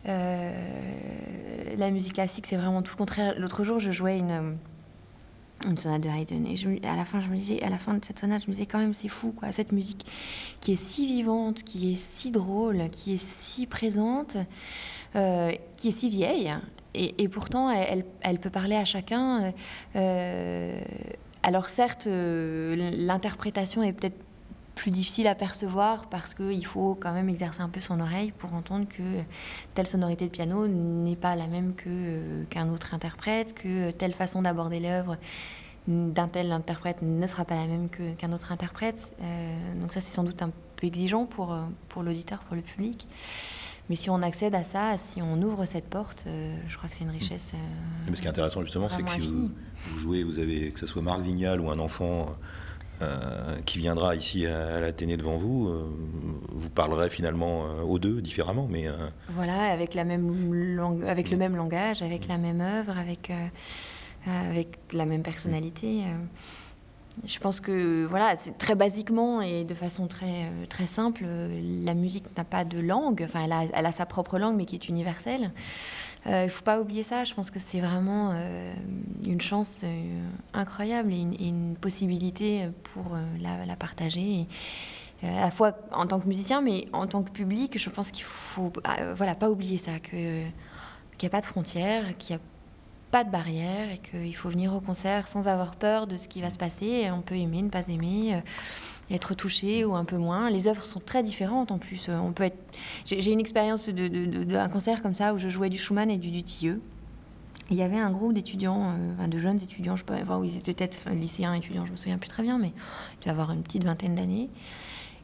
euh, la musique classique, c'est vraiment tout le contraire. L'autre jour, je jouais une... une sonate de Haydn, et je, à la fin je me disais, à la fin de cette sonate je me disais quand même c'est fou quoi, cette musique qui est si vivante, qui est si drôle, qui est si présente, euh, qui est si vieille, et, et pourtant elle, elle peut parler à chacun. Euh, alors certes euh, l'interprétation est peut-être plus difficile à percevoir parce qu'il faut quand même exercer un peu son oreille pour entendre que telle sonorité de piano n'est pas la même que, qu'un autre interprète, que telle façon d'aborder l'œuvre d'un tel interprète ne sera pas la même que, qu'un autre interprète. Euh, donc ça, c'est sans doute un peu exigeant pour, pour l'auditeur, pour le public. Mais si on accède à ça, si on ouvre cette porte, euh, je crois que c'est une richesse. Euh, Mais ce qui est intéressant justement, c'est que si vous, vous jouez, vous avez, que ce soit Marc Vignal ou un enfant euh, qui viendra ici à, à l'Athénée devant vous, euh, vous parlerez finalement euh, aux deux différemment. Mais, euh... Voilà, avec, la même lang- avec le même langage, avec la même œuvre, avec, euh, avec la même personnalité. Euh. Je pense que, voilà, c'est très basiquement et de façon très, très simple, la musique n'a pas de langue, enfin, elle a, elle a sa propre langue, mais qui est universelle. Euh, il ne faut pas oublier ça, je pense que c'est vraiment euh, une chance euh, incroyable et une, et une possibilité pour euh, la, la partager. Et, euh, à la fois en tant que musicien, mais en tant que public, je pense qu'il ne faut euh, voilà, pas oublier ça, que, qu'il n'y a pas de frontières, qu'il n'y a pas de barrière et qu'il faut venir au concert sans avoir peur de ce qui va se passer. On peut aimer, ne pas aimer, euh, être touché ou un peu moins. Les œuvres sont très différentes en plus. On peut être... j'ai, j'ai une expérience de, de, de, d'un concert comme ça où je jouais du Schumann et du Dutilleux. Il y avait un groupe d'étudiants, euh, de jeunes étudiants, je sais pas, enfin, ils étaient peut-être lycéens, étudiants, je me souviens plus très bien, mais ils devaient avoir une petite vingtaine d'années.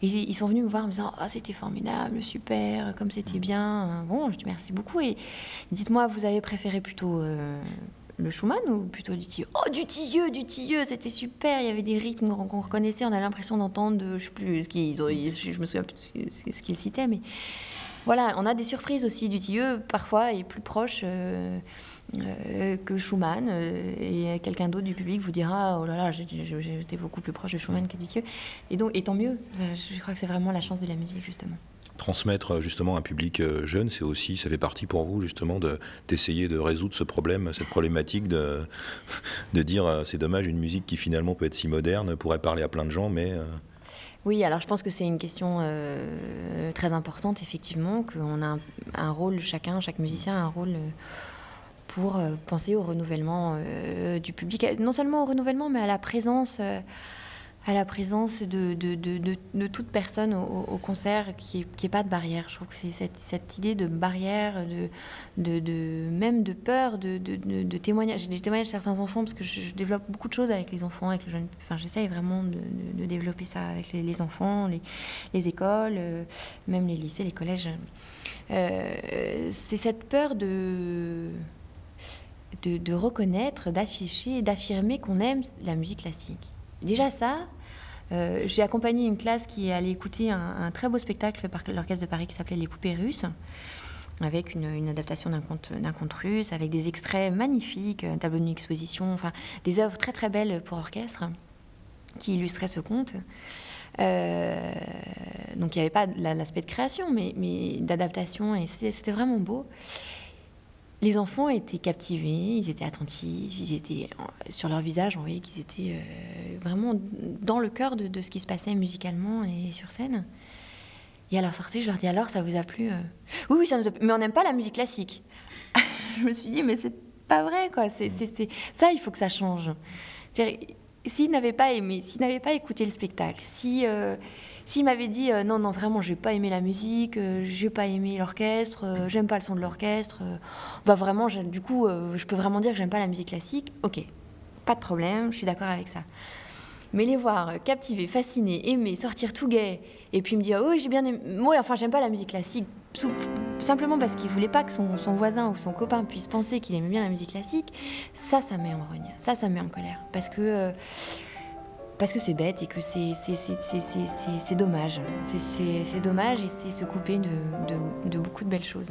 Et ils sont venus me voir en me disant « Ah, c'était formidable, super, comme c'était bien. » Bon, je dis merci beaucoup. Et dites-moi, vous avez préféré plutôt euh, le Schumann ou plutôt du Tilleux ? Oh, du Tilleux, du Tilleux, c'était super. Il y avait des rythmes qu'on reconnaissait. On a l'impression d'entendre, de, je sais plus, ce qu'ils ont, je me souviens plus de ce qu'ils citaient, mais voilà, on a des surprises aussi du Tilleux, parfois, et plus proche euh, euh, que Schumann. Euh, et quelqu'un d'autre du public vous dira « Oh là là, j'étais beaucoup plus proche de Schumann que du Tilleux. » Et donc, et tant mieux. Je crois que c'est vraiment la chance de la musique, justement. Transmettre justement un public jeune, c'est aussi, ça fait partie pour vous justement de, d'essayer de résoudre ce problème, cette problématique de, de dire c'est dommage, une musique qui finalement peut être si moderne, pourrait parler à plein de gens, mais... Euh... Oui, alors je pense que c'est une question euh, très importante, effectivement, qu'on a un, un rôle, chacun, chaque musicien a un rôle pour euh, penser au renouvellement euh, du public, non seulement au renouvellement, mais à la présence... Euh, à la présence de, de, de, de, de toute personne au, au concert, qui n'y ait pas de barrière. Je trouve que c'est cette, cette idée de barrière, de, de, de, même de peur, de, de, de, de témoignage. J'ai témoigné de certains enfants, parce que je, je développe beaucoup de choses avec les enfants, avec les jeunes. Enfin, j'essaye vraiment de, de, de développer ça avec les, les enfants, les, les écoles, euh, même les lycées, les collèges. Euh, c'est cette peur de... De, de reconnaître, d'afficher, d'affirmer qu'on aime la musique classique. Déjà ça, euh, j'ai accompagné une classe qui est allée écouter un, un très beau spectacle fait par l'Orchestre de Paris qui s'appelait Les Poupées Russes, avec une, une adaptation d'un conte, d'un conte russe, avec des extraits magnifiques, un tableau de nuit exposition, enfin des œuvres très très belles pour orchestre qui illustraient ce conte. Euh, donc il n'y avait pas l'aspect de création, mais, mais d'adaptation, et c'était, c'était vraiment beau. Les enfants étaient captivés, ils étaient attentifs, ils étaient sur leur visage, on voyait qu'ils étaient euh, vraiment dans le cœur de, de ce qui se passait musicalement et sur scène. Et à leur sortie, je leur dis alors, ça vous a plu ? Oui, oui, ça nous a plu, mais on n'aime pas la musique classique. Je me suis dit, mais c'est pas vrai, quoi. C'est, c'est, c'est... Ça, il faut que ça change. C'est-à-dire, s'ils n'avaient pas aimé, s'ils n'avaient pas écouté le spectacle, si, euh, s'ils m'avaient dit euh, non, non, vraiment, j'ai pas aimé la musique, euh, j'ai pas aimé l'orchestre, euh, j'aime pas le son de l'orchestre, euh, bah vraiment, du coup, euh, je peux vraiment dire que j'aime pas la musique classique, ok, pas de problème, je suis d'accord avec ça. Mais les voir euh, captivés, fascinés, aimer, sortir tout gai, et puis me dire, oh, oui, j'ai bien aimé, ouais, enfin, j'aime pas la musique classique, simplement parce qu'il voulait pas que son, son voisin ou son copain puisse penser qu'il aimait bien la musique classique, ça, ça met en rogne, ça, ça met en colère, parce que euh, parce que c'est bête et que c'est c'est c'est c'est c'est, c'est, c'est dommage, c'est, c'est c'est dommage et c'est se couper de de, de beaucoup de belles choses.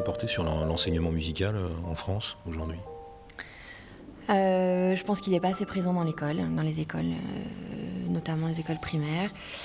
vous portez sur l'enseignement musical en France aujourd'hui ? Euh, je pense qu'il n'est pas assez présent dans l'école, dans les écoles, euh, notamment les écoles primaires.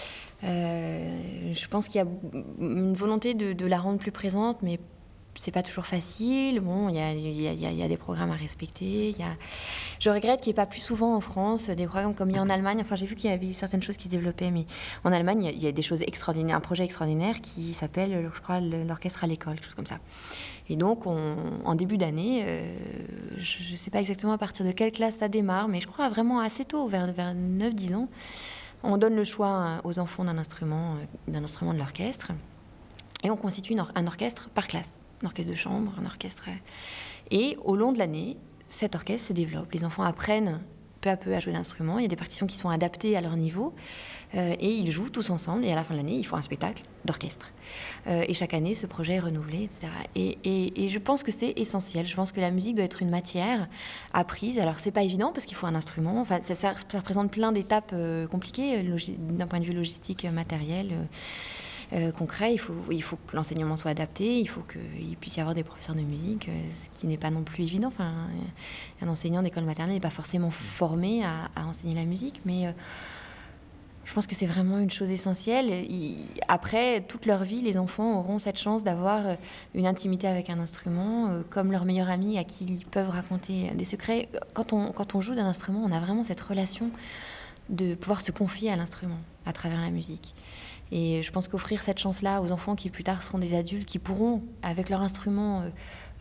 Euh, je pense qu'il y a une volonté de, de la rendre plus présente, mais c'est pas toujours facile. Bon, il y a, y, a, y a des programmes à respecter. Y a... Je regrette qu'il n'y ait pas plus souvent en France des programmes comme il y a en Allemagne. Enfin, j'ai vu qu'il y avait certaines choses qui se développaient, mais en Allemagne, il y, y a des choses extraordinaires, un projet extraordinaire qui s'appelle, je crois, l'orchestre à l'école, quelque chose comme ça. Et donc, on, en début d'année, euh, je ne sais pas exactement à partir de quelle classe ça démarre, mais je crois vraiment assez tôt, vers, vers neuf dix ans, on donne le choix aux enfants d'un instrument, d'un instrument de l'orchestre, et on constitue une or- un orchestre par classe, un orchestre de chambre, un orchestre. Et au long de l'année, cet orchestre se développe. Les enfants apprennent peu à peu à jouer l'instrument. Il y a des partitions qui sont adaptées à leur niveau. Euh, et ils jouent tous ensemble. Et à la fin de l'année, ils font un spectacle d'orchestre. Euh, et chaque année, ce projet est renouvelé, et cetera. Et, et, et je pense que c'est essentiel. Je pense que la musique doit être une matière apprise. Alors, c'est pas évident parce qu'il faut un instrument. Enfin, ça, ça, ça représente plein d'étapes euh, compliquées logi- d'un point de vue logistique, matériel. Euh, Euh, concret, il faut, il faut que l'enseignement soit adapté, il faut qu'il puisse y avoir des professeurs de musique, euh, ce qui n'est pas non plus évident. Enfin, un enseignant d'école maternelle n'est pas forcément formé à, à enseigner la musique, mais euh, je pense que c'est vraiment une chose essentielle. Il, après, toute leur vie, les enfants auront cette chance d'avoir une intimité avec un instrument, euh, comme leur meilleur ami à qui ils peuvent raconter des secrets. Quand on, quand on joue d'un instrument, on a vraiment cette relation de pouvoir se confier à l'instrument à travers la musique. Et je pense qu'offrir cette chance-là aux enfants qui plus tard seront des adultes, qui pourront, avec leur instrument, euh,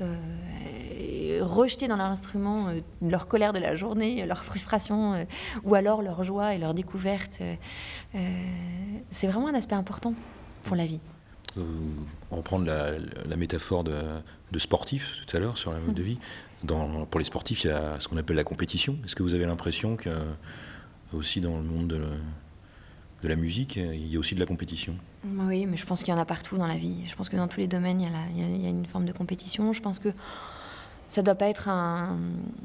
euh, rejeter dans leur instrument euh, leur colère de la journée, leur frustration, euh, ou alors leur joie et leur découverte, euh, euh, c'est vraiment un aspect important pour la vie. Euh, on reprend la, la métaphore de, de sportif tout à l'heure sur la mode de vie. Dans, pour les sportifs, il y a ce qu'on appelle la compétition. Est-ce que vous avez l'impression que aussi dans le monde de de la musique, il y a aussi de la compétition? Oui, mais je pense qu'il y en a partout dans la vie. Je pense que dans tous les domaines, il y a, la, il y a, il y a une forme de compétition. Je pense que ça ne doit pas être un...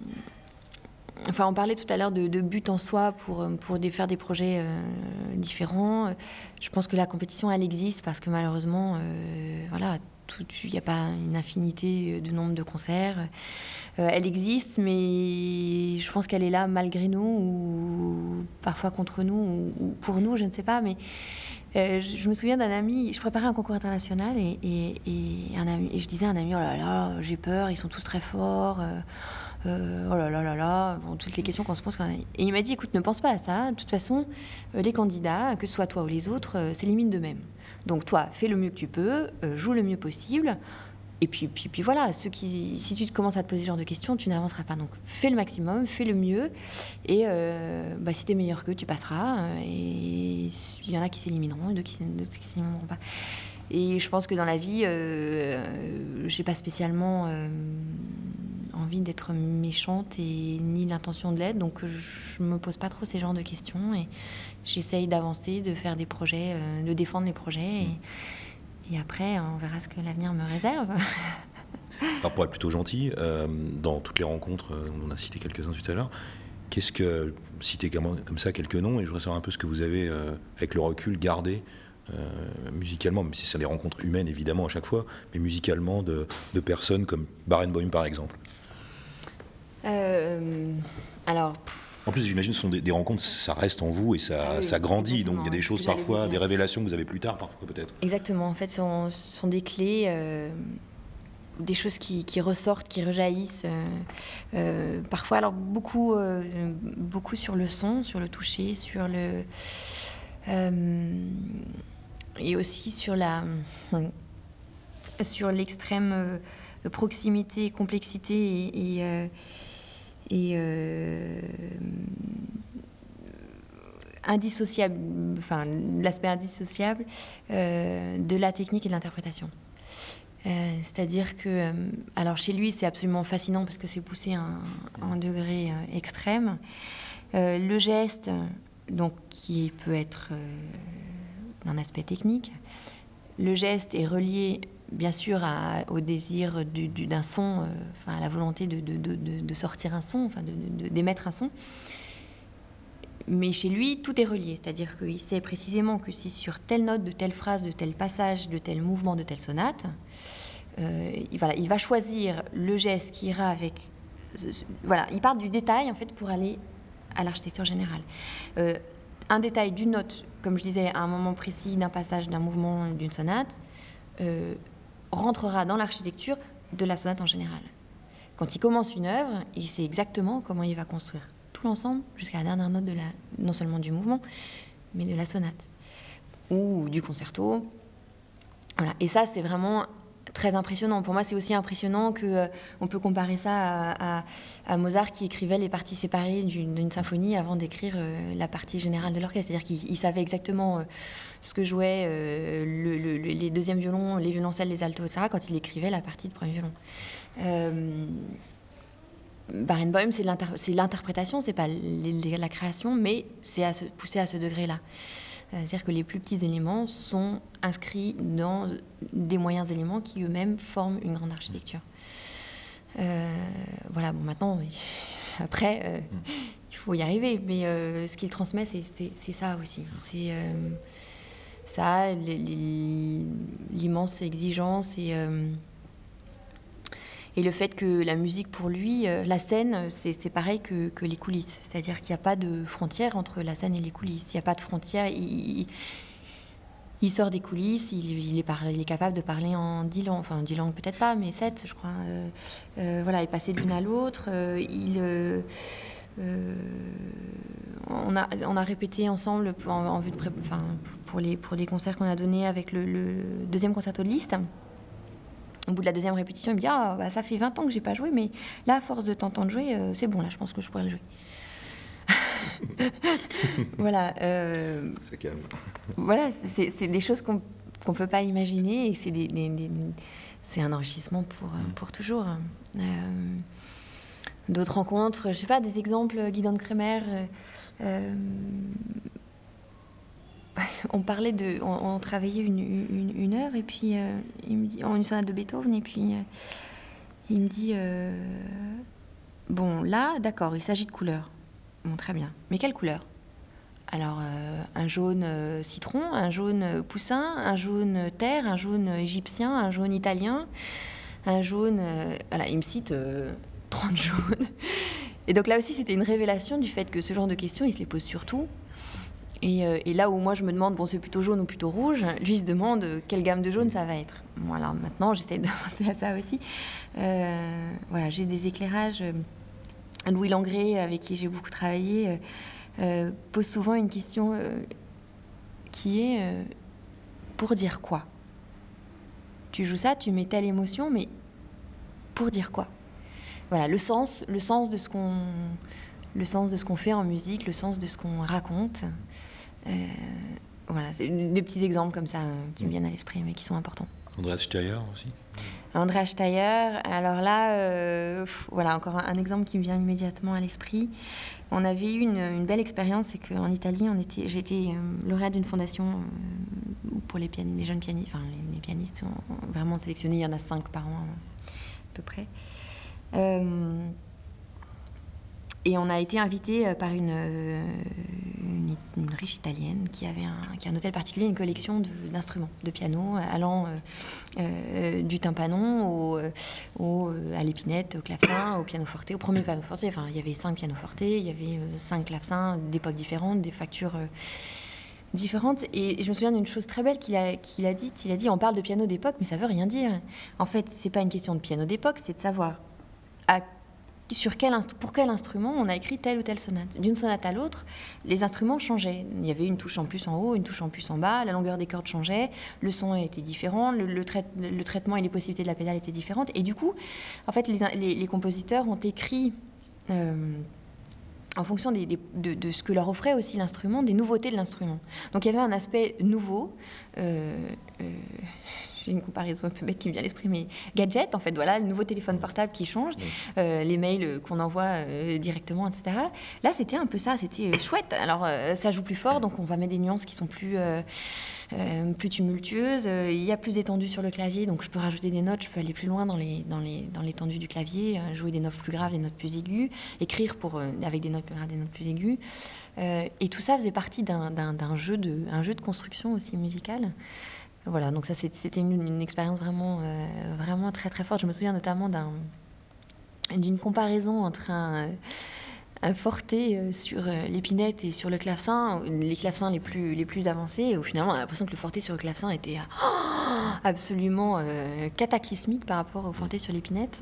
Enfin, on parlait tout à l'heure de, de but en soi pour, pour des, faire des projets euh, différents. Je pense que la compétition, elle existe parce que malheureusement, euh, voilà, il n'y a pas une infinité de nombre de concerts. Euh, elle existe, mais je pense qu'elle est là malgré nous, ou parfois contre nous, ou, ou pour nous, je ne sais pas. Mais euh, je, je me souviens d'un ami, je préparais un concours international, et, et, et, un ami, et je disais à un ami, oh là là, j'ai peur, ils sont tous très forts, euh, euh, oh là là là là, bon, toutes les questions qu'on se pose. Quand... Et il m'a dit, écoute, ne pense pas à ça, de toute façon, euh, les candidats, que ce soit toi ou les autres, euh, s'éliminent d'eux-mêmes. Donc toi, fais le mieux que tu peux, euh, joue le mieux possible. Et puis, puis, puis voilà, ceux qui, si tu commences à te poser ce genre de questions, tu n'avanceras pas. Donc fais le maximum, fais le mieux. Et euh, bah, si tu es meilleur qu'eux, tu passeras. Et il y en a qui s'élimineront et d'autres qui ne s'élimineront pas. Et je pense que dans la vie, euh, je n'ai pas spécialement euh, envie d'être méchante et ni l'intention de l'être. Donc je ne me pose pas trop ces genres de questions. Et j'essaye d'avancer, de faire des projets, euh, de défendre les projets. Et, Et après, on verra ce que l'avenir me réserve. Alors pour être plutôt gentil, euh, dans toutes les rencontres, on a cité quelques-uns tout à l'heure, qu'est-ce que, citez comme, comme ça quelques noms, et je voudrais savoir un peu ce que vous avez, euh, avec le recul, gardé euh, musicalement, même si c'est des rencontres humaines évidemment à chaque fois, mais musicalement de, de personnes comme Barenboim par exemple. Euh, alors... Pff, En plus, j'imagine que ce sont des, des rencontres, ça reste en vous et ça, ah oui, ça grandit. Donc il y a des choses parfois, des révélations que vous avez plus tard, parfois peut-être. Exactement. En fait, ce sont, sont des clés, euh, des choses qui, qui ressortent, qui rejaillissent. Euh, euh, parfois, alors beaucoup, euh, beaucoup sur le son, sur le toucher, sur le... Euh, et aussi sur la... sur l'extrême euh, proximité, complexité et... et euh, et euh, indissociable, enfin l'aspect indissociable euh, de la technique et de l'interprétation. Euh, c'est-à-dire que, euh, alors chez lui c'est absolument fascinant parce que c'est poussé à un, à un degré euh, extrême. Euh, le geste, donc qui peut être euh, d'un aspect technique, le geste est relié bien sûr à, au désir du, du, d'un son, euh, enfin à la volonté de, de, de, de sortir un son, enfin de, de, d'émettre un son. Mais chez lui, tout est relié, c'est-à-dire qu'il sait précisément que si sur telle note, de telle phrase, de tel passage, de tel mouvement, de telle sonate, euh, il, voilà, il va choisir le geste qui ira avec... Voilà, il part du détail en fait pour aller à l'architecture générale. Euh, un détail d'une note, comme je disais, à un moment précis d'un passage, d'un mouvement, d'une sonate, euh, rentrera dans l'architecture de la sonate en général. Quand il commence une œuvre, il sait exactement comment il va construire tout l'ensemble jusqu'à la dernière note de la, non seulement du mouvement, mais de la sonate ou du concerto. Voilà. Et ça, c'est vraiment très impressionnant. Pour moi, c'est aussi impressionnant qu'on euh, peut comparer ça à, à, à Mozart qui écrivait les parties séparées d'une, d'une symphonie avant d'écrire euh, la partie générale de l'orchestre. C'est-à-dire qu'il savait exactement euh, ce que jouaient euh, le, le, les deuxièmes violons, les violoncelles, les altos, et cetera quand il écrivait la partie de premier violon. Euh, Barenboim, c'est, l'inter- c'est l'interprétation, c'est pas les, les, la création, mais c'est à se, poussé à ce degré-là. C'est-à-dire que les plus petits éléments sont inscrits dans des moyens éléments qui eux-mêmes forment une grande architecture. Euh, voilà, bon, maintenant, oui. Après, euh, il faut y arriver, mais euh, ce qu'il transmet, c'est, c'est, c'est ça aussi. C'est euh, ça, les, les, l'immense exigence et... Euh, Et le fait que la musique, pour lui, euh, la scène, c'est, c'est pareil que, que les coulisses. C'est-à-dire qu'il n'y a pas de frontière entre la scène et les coulisses. Il n'y a pas de frontière. Il, il, il sort des coulisses, il, il, est par, il est capable de parler en dix langues. Enfin, dix langues peut-être pas, mais sept, je crois. Euh, euh, voilà, il est passé de l'une à l'autre. Euh, il... Euh, euh, on, a, on a répété ensemble en, en vue de pré- enfin, pour, les, pour les concerts qu'on a donnés avec le, le deuxième concerto de Liszt. Au bout de la deuxième répétition, il me dit ah, bah, ça fait vingt ans que j'ai pas joué, mais là, à force de t'entendre jouer, euh, c'est bon, là, je pense que je pourrais le jouer. Voilà. Euh, c'est calme. Voilà, c'est, c'est des choses qu'on qu'on peut pas imaginer et c'est, des, des, des, c'est un enrichissement pour, pour toujours. Euh, d'autres rencontres, je sais pas, des exemples, Guidon de Kremer. Euh, euh, On parlait de, on, on travaillait une, une, une heure et puis euh, il me dit, une sonate de Beethoven et puis euh, il me dit euh, bon là d'accord il s'agit de couleurs, bon très bien, mais quelle couleur? Alors euh, un jaune euh, citron, un jaune euh, poussin, un jaune terre, un jaune égyptien, un jaune italien, un jaune euh, voilà il me cite euh, trente jaunes et donc là aussi c'était une révélation du fait que ce genre de questions il se les pose surtout. Et, euh, et là où moi je me demande, bon c'est plutôt jaune ou plutôt rouge, lui il se demande euh, quelle gamme de jaune ça va être. Bon alors maintenant j'essaie de penser à ça aussi. Euh, voilà, j'ai des éclairages. Louis Langrée, avec qui j'ai beaucoup travaillé, euh, euh, pose souvent une question euh, qui est euh, pour dire quoi? Tu joues ça, tu mets telle émotion, mais pour dire quoi? Voilà, le sens, le sens de ce qu'on, le sens de ce qu'on fait en musique, le sens de ce qu'on raconte. Euh, voilà, c'est des petits exemples comme ça euh, qui me viennent à l'esprit, mais qui sont importants. Andreas Steyr aussi. Andreas Steyr, alors là, euh, pff, voilà, encore un, un exemple qui me vient immédiatement à l'esprit. On avait eu une, une belle expérience, c'est qu'en Italie, on était, j'étais euh, lauréate d'une fondation euh, pour les, pian- les jeunes pianistes, enfin les, les pianistes ont, ont vraiment sélectionné, il y en a cinq par an à peu près. Euh, Et on a été invité par une, une, une riche italienne qui avait un, qui a un hôtel particulier, une collection de, d'instruments, de piano, allant euh, euh, du tympanon au, au, à l'épinette, au clavecin, au pianoforte, au premier pianoforte. Enfin, il y avait cinq pianoforte, il y avait euh, cinq clavecins d'époques différentes, des factures euh, différentes. Et, et je me souviens d'une chose très belle qu'il a, qu'il a dite. Il a dit, on parle de piano d'époque, mais ça veut rien dire. En fait, c'est pas une question de piano d'époque, c'est de savoir à sur quel instru- pour quel instrument on a écrit telle ou telle sonate. D'une sonate à l'autre, les instruments changeaient. Il y avait une touche en plus en haut, une touche en plus en bas, la longueur des cordes changeait, le son était différent, le, le, trai- le traitement et les possibilités de la pédale étaient différentes. Et du coup, en fait, les, les, les compositeurs ont écrit, euh, en fonction des, des, de, de ce que leur offrait aussi l'instrument, des nouveautés de l'instrument. Donc il y avait un aspect nouveau. Euh, euh, J'ai une comparaison un peu bête qui me vient à l'esprit, mais gadget, en fait, voilà, le nouveau téléphone portable qui change, euh, les mails qu'on envoie euh, directement, et cetera. Là, c'était un peu ça, c'était euh, chouette. Alors, euh, ça joue plus fort, donc on va mettre des nuances qui sont plus, euh, euh, plus tumultueuses. Euh, il y a plus d'étendue sur le clavier, donc je peux rajouter des notes, je peux aller plus loin dans, les, dans, les, dans l'étendue du clavier, euh, jouer des notes plus graves, des notes plus aiguës, écrire pour, euh, avec des notes plus graves, des notes plus aiguës. Euh, et tout ça faisait partie d'un, d'un, d'un, jeu de, un jeu de construction aussi musicale. Voilà, donc ça c'était une, une expérience vraiment, euh, vraiment très très forte. Je me souviens notamment d'un, d'une comparaison entre un, un forté sur l'épinette et sur le clavecin, les clavecins les plus, les plus avancés. Et où finalement on a l'impression que le forté sur le clavecin était oh, absolument euh, cataclysmique par rapport au forté sur l'épinette.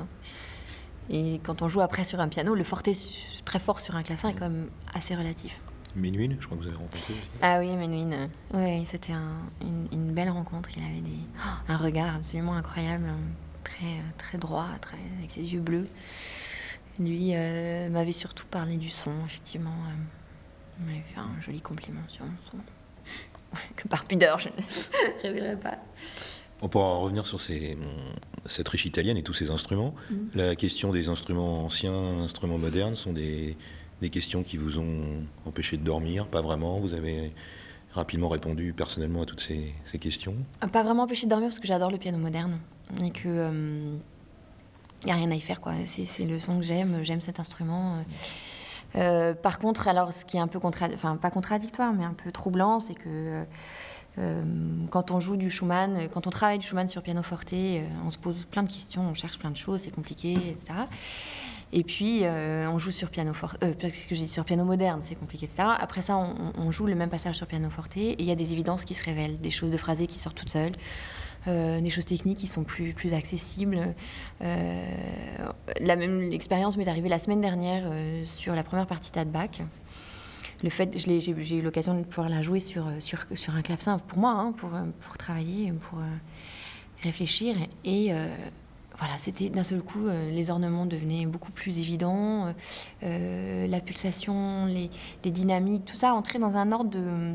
Et quand on joue après sur un piano, le forté très fort sur un clavecin est quand même assez relatif. Menuhin, je crois que vous avez rencontré aussi. Ah oui, Menuhin. Oui, c'était un, une, une belle rencontre. Il avait des, un regard absolument incroyable, très, très droit, très, avec ses yeux bleus. Lui euh, m'avait surtout parlé du son, effectivement. Il m'avait fait un joli compliment sur mon son. Que par pudeur, je ne révélerai pas. On pourra revenir sur ces, cette riche italienne et tous ces instruments. Mmh. La question des instruments anciens, instruments modernes, sont des... Des questions qui vous ont empêché de dormir, pas vraiment. Vous avez rapidement répondu personnellement à toutes ces, ces questions. Pas vraiment empêché de dormir parce que j'adore le piano moderne et que euh, y a rien à y faire, quoi. C'est, c'est le son que j'aime, j'aime cet instrument. Euh, par contre, alors ce qui est un peu contra... enfin pas contradictoire, mais un peu troublant, c'est que euh, quand on joue du Schumann, quand on travaille du Schumann sur pianoforte, euh, on se pose plein de questions, on cherche plein de choses, c'est compliqué, et cetera. Et puis, euh, on joue sur piano forte, euh, parce que j'ai dit sur piano moderne, c'est compliqué, et cetera. Après ça, on, on joue le même passage sur piano forte, et il y a des évidences qui se révèlent, des choses de phrasé qui sortent toutes seules, euh, des choses techniques qui sont plus, plus accessibles. Euh, la même expérience m'est arrivée la semaine dernière euh, sur la première partie de Bach. Le fait, je l'ai, j'ai, j'ai eu l'occasion de pouvoir la jouer sur, sur, sur un clavecin, pour moi, hein, pour, pour travailler, pour euh, réfléchir, et... Euh, Voilà, c'était d'un seul coup, euh, les ornements devenaient beaucoup plus évidents, euh, la pulsation, les, les dynamiques, tout ça entrait dans un ordre de,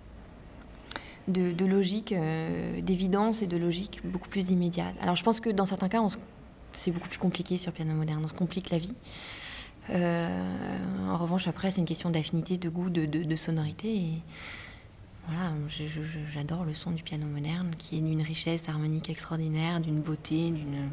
de, de logique, euh, d'évidence et de logique beaucoup plus immédiate. Alors je pense que dans certains cas, on se, c'est beaucoup plus compliqué sur piano moderne, on se complique la vie. Euh, en revanche, après, c'est une question d'affinité, de goût, de, de, de sonorité. Et voilà, je, je, j'adore le son du piano moderne, qui est d'une richesse harmonique extraordinaire, d'une beauté, d'une...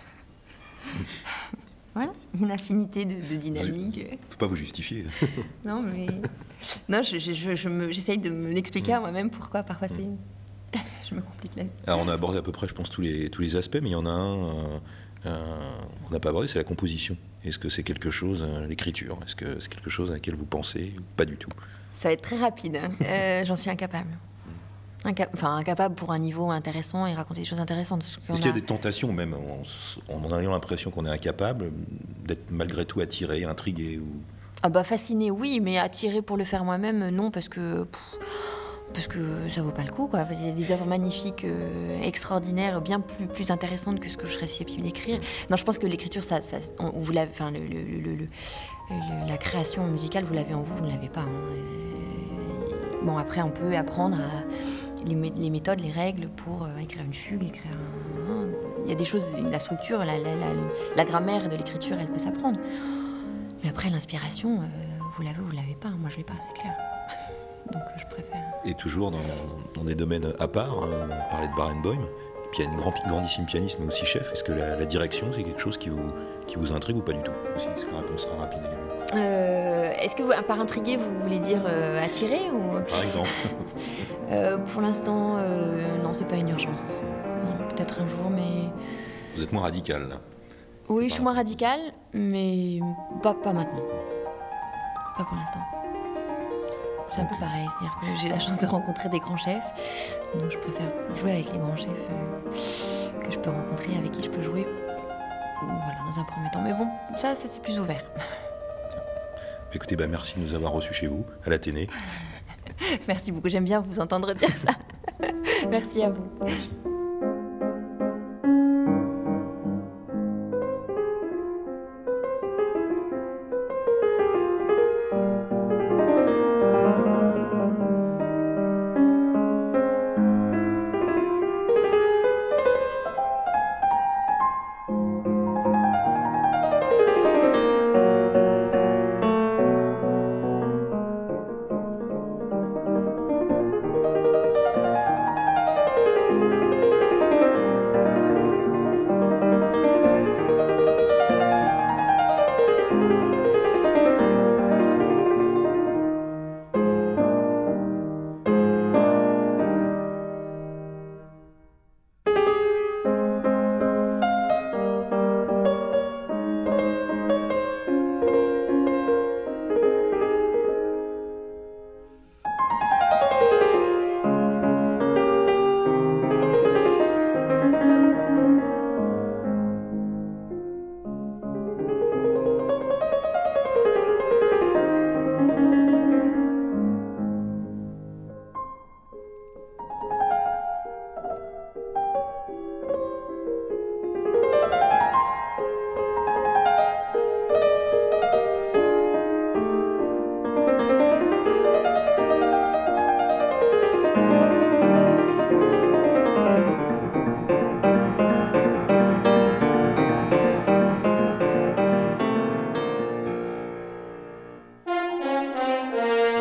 voilà, une affinité de, de dynamique. Je ne peux pas vous justifier. Non, mais... Non, je, je, je, je me, j'essaye de me l'expliquer à moi-même pourquoi parfois c'est... je me complique la vie. Alors, on a abordé à peu près, je pense, tous les, tous les aspects, mais il y en a un euh, euh, qu'on n'a pas abordé, c'est la composition. Est-ce que c'est quelque chose, euh, l'écriture, est-ce que c'est quelque chose à laquelle vous pensez ou pas du tout? Ça va être très rapide. Euh, j'en suis incapable. Inca- enfin, incapable pour un niveau intéressant et raconter des choses intéressantes. Est-ce qu'il y a des tentations, même en, en ayant l'impression qu'on est incapable, d'être malgré tout attiré, intrigué ou... Ah bah fasciné, oui, mais attiré pour le faire moi-même, non, parce que... Pff, parce que ça vaut pas le coup, quoi. Il y a des œuvres magnifiques, euh, extraordinaires, bien plus, plus intéressantes que ce que je serais susceptible d'écrire. Non, je pense que l'écriture, ça, ça, on, vous l'avez, enfin, le, le, le, le, le, la création musicale, vous l'avez en vous, vous ne l'avez pas. Hein. Et, bon, après, on peut apprendre à, les, les méthodes, les règles pour euh, écrire une fugue, écrire un... Hein. Il y a des choses, la structure, la, la, la, la grammaire de l'écriture, elle peut s'apprendre. Mais après, l'inspiration, euh, vous l'avez ou vous ne l'avez pas. Moi, je ne l'ai pas, c'est clair. Donc je préfère. Et toujours dans, dans des domaines à part, euh, on parlait de Barenboim, et puis il y a une grand, grandissime pianiste, mais aussi chef. Est-ce que la, la direction, c'est quelque chose qui vous, qui vous intrigue ou pas du tout aussi? Est-ce que la réponse sera rapide également? euh, Est-ce que vous, par intriguer, vous voulez dire euh, attirer ou... Par exemple. euh, Pour l'instant, euh, non, c'est pas une urgence. Non, peut-être un jour, mais... Vous êtes moins radical, là? Oui, je suis moins radicale, mais pas, pas maintenant. Pas pour l'instant. C'est un peu pareil, c'est-à-dire que j'ai la chance de rencontrer des grands chefs, donc je préfère jouer avec les grands chefs euh, que je peux rencontrer, avec qui je peux jouer, voilà, dans un premier temps. Mais bon, ça, ça c'est plus ouvert. Écoutez, bah, merci de nous avoir reçus chez vous, à l'Athénée. Merci beaucoup, j'aime bien vous entendre dire ça. Merci à vous. Merci.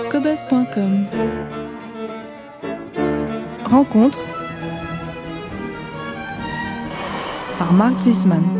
cobuzz point com. Rencontre par Marc Zisman.